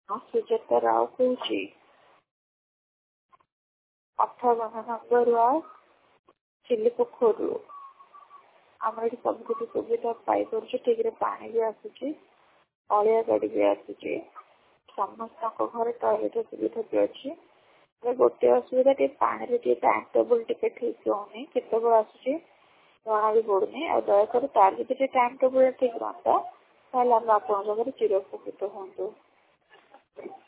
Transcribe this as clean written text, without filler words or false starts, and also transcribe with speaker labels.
Speaker 1: हाँ सुजाता राव कौची 58 number ward चिल्लीपोखर आम ये सब कुछ सुविधा पाई ठीक पानी भी आसूची अलिया गाड़ी भी आसूची समस्त घर टॉयलेट सुविधा भी अच्छी गोटे असुविधा पानी टाइम टेबुल टिके ठीक होनी केत आसूची जना भी पड़ूनी और दयाकोर तार भी टाइम टेबुल ठीक रहा आप चिरउपकृत हूँ।